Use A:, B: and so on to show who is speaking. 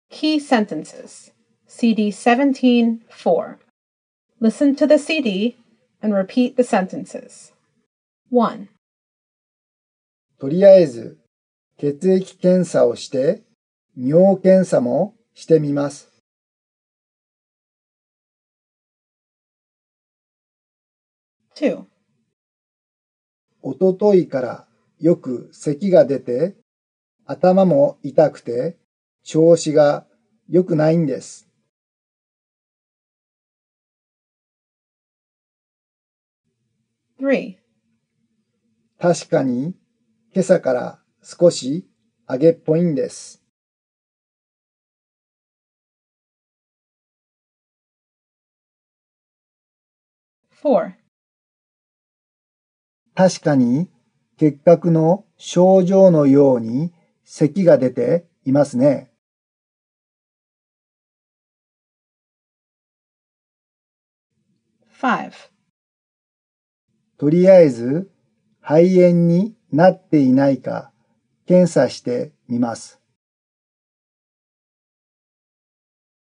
A: Key sentences. CD 17-4. Listen to the CD and repeat the sentences. 1.
B: とりあえず血液検査をして尿検査もしてみます。
A: 2.
B: おとといからよく咳が出て頭も痛くて調子が良くないんです。
A: 3.
B: 確かに今朝から少し上げっぽいんです。
A: 4.
B: 確かに結核の症状のように咳が出ていますね。
A: 5.
B: とりあえず肺炎になっていないか検査してみます。